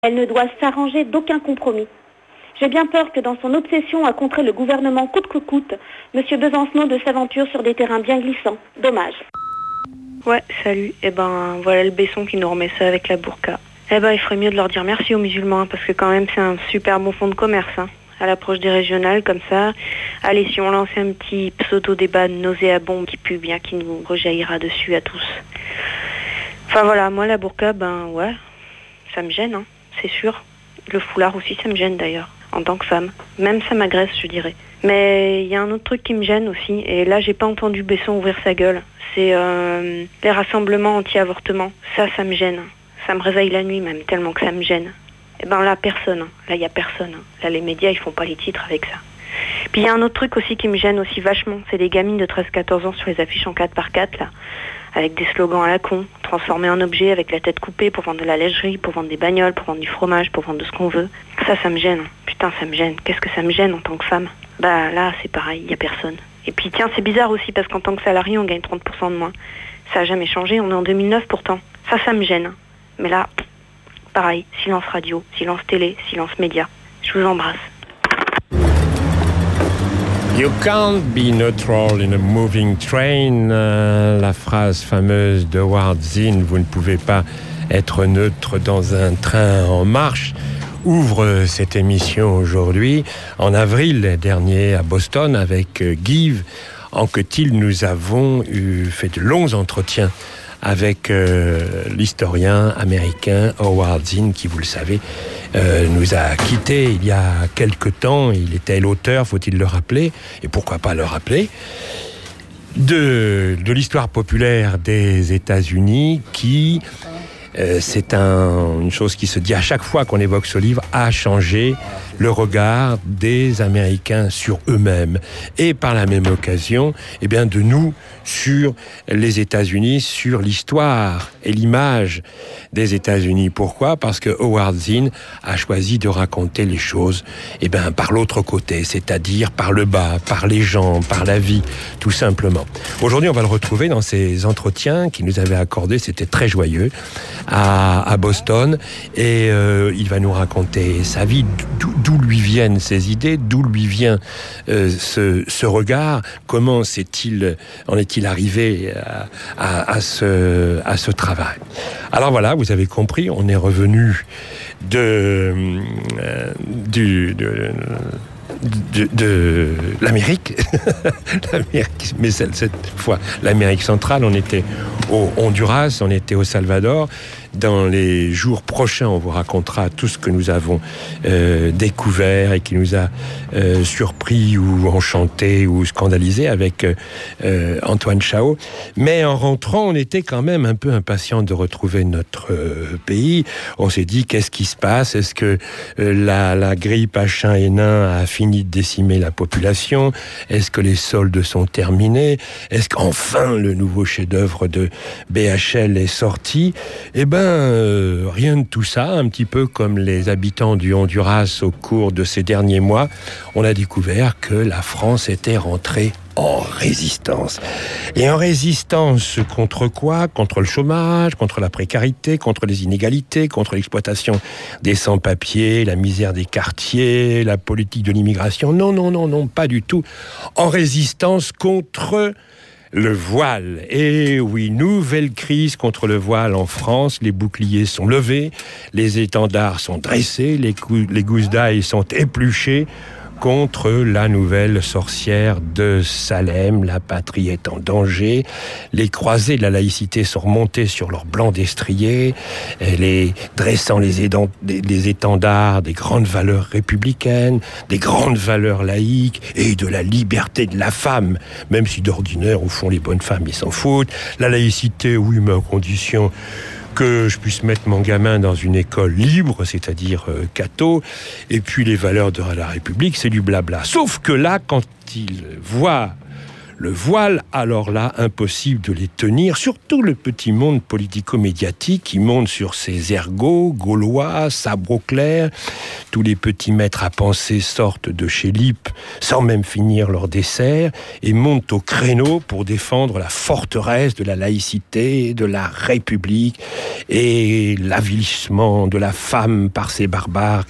Elle ne doit s'arranger d'aucun compromis. J'ai bien peur que dans son obsession à contrer le gouvernement coûte que coûte, M. Besancenot de s'aventure sur des terrains bien glissants. Dommage. Ouais, salut. Voilà le Besson qui nous remet ça avec la burqa. Il ferait mieux de leur dire merci aux musulmans, parce que quand même c'est un super bon fonds de commerce, à l'approche des régionales, comme ça. Allez, si on lançait un petit pseudo-débat nauséabond qui pue bien, qui nous rejaillira dessus à tous. Enfin voilà, moi la burqa, ouais, ça me gêne, c'est sûr. Le foulard aussi, ça me gêne d'ailleurs, en tant que femme. Même ça m'agresse, je dirais. Mais il y a un autre truc qui me gêne aussi, et là j'ai pas entendu Besson ouvrir sa gueule. C'est les rassemblements anti-avortement. Ça me gêne. Ça me réveille la nuit même, tellement que ça me gêne. Là, personne. Là, il n'y a personne. Là, les médias, ils font pas les titres avec ça. Puis il y a un autre truc aussi qui me gêne aussi vachement. C'est des gamines de 13-14 ans sur les affiches en 4x4, là. Avec des slogans à la con, transformés en objets, avec la tête coupée pour vendre de la lingerie, pour vendre des bagnoles, pour vendre du fromage, pour vendre de ce qu'on veut. Ça me gêne. Putain, ça me gêne. Qu'est-ce que ça me gêne en tant que femme ? Là, c'est pareil, il n'y a personne. Et puis tiens, c'est bizarre aussi, parce qu'en tant que salarié, on gagne 30% de moins. Ça n'a jamais changé, on est en 2009 pourtant. Ça me gêne. Mais là, pareil, silence radio, silence télé, silence média. Je vous embrasse. You can't be neutral in a moving train. La phrase fameuse de Howard Zinn, vous ne pouvez pas être neutre dans un train en marche, ouvre cette émission aujourd'hui. En avril dernier à Boston avec Give Anquetil, nous avons fait de longs entretiens avec l'historien américain Howard Zinn, qui, vous le savez, nous a quittés il y a quelque temps. Il était l'auteur, faut-il le rappeler, et pourquoi pas le rappeler, de l'histoire populaire des États-Unis, qui, c'est une chose qui se dit à chaque fois qu'on évoque ce livre, a changé le regard des Américains sur eux-mêmes, et par la même occasion, de nous sur les États-Unis, sur l'histoire et l'image des États-Unis. Pourquoi ? Parce que Howard Zinn a choisi de raconter les choses par l'autre côté, c'est-à-dire par le bas, par les gens, par la vie, tout simplement. Aujourd'hui, on va le retrouver dans ces entretiens qu'il nous avait accordés, c'était très joyeux, à Boston, et il va nous raconter sa vie, d'où lui viennent ses idées, d'où lui vient ce regard, comment en est-il arrivé à ce travail. Alors voilà, vous avez compris, on est revenu de l'Amérique, mais cette fois l'Amérique centrale. On était au Honduras, on était au Salvador. Dans les jours prochains, on vous racontera tout ce que nous avons découvert et qui nous a surpris ou enchanté ou scandalisé avec Antoine Chao. Mais en rentrant, on était quand même un peu impatient de retrouver notre pays. On s'est dit, qu'est-ce qui se passe ? Est-ce que la grippe H1N1 a fini de décimer la population ? Est-ce que les soldes sont terminés ? Est-ce qu'enfin le nouveau chef-d'œuvre de BHL est sorti ? Rien de tout ça. Un petit peu comme les habitants du Honduras au cours de ces derniers mois, on a découvert que la France était rentrée en résistance. Et en résistance contre quoi ? Contre le chômage, contre la précarité, contre les inégalités, contre l'exploitation des sans-papiers, la misère des quartiers, la politique de l'immigration. Non, pas du tout. En résistance contre le voile. Et oui, nouvelle crise contre le voile en France. Les boucliers sont levés, les étendards sont dressés, les gousses d'ail sont épluchées contre la nouvelle sorcière de Salem. La patrie est en danger. Les croisés de la laïcité sont remontés sur leur blanc destrier, dressant les étendards des grandes valeurs républicaines, des grandes valeurs laïques et de la liberté de la femme, même si d'ordinaire, au fond, les bonnes femmes, ils s'en foutent. La laïcité, oui, mais à condition que je puisse mettre mon gamin dans une école libre, c'est-à-dire catho, et puis les valeurs de la République, c'est du blabla. Sauf que là, quand il voit le voile, alors là, impossible de les tenir, surtout le petit monde politico-médiatique qui monte sur ses ergots, gaulois, sabre au clair. Tous les petits maîtres à penser sortent de chez Lippe sans même finir leur dessert et montent au créneau pour défendre la forteresse de la laïcité, de la République et l'avilissement de la femme par ces barbares